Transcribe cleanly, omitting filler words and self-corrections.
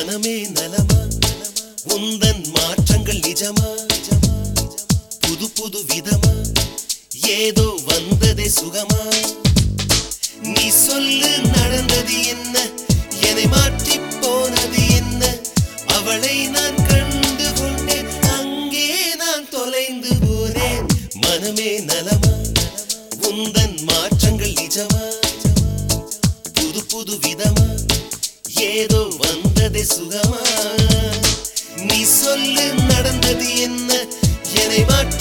மனமே நலமா உந்தன் மாற்றங்கள் நிஜமா புது புது விதமா ஏதோ வந்ததே சுகமா நீ சொல்லு நடந்தது என்ன என்னை மாற்றி போனது என்ன அவளை நான் கண்டு கொண்டேன் அங்கே நான் தொலைந்து போனேன் மனமே நலமா உந்தன் மாற்றங்கள் நிஜமா புது புது விதமா ஏதோ வந்ததே சுகமா நீ சொல்லு நடந்தது என்ன என்னை மாற்றி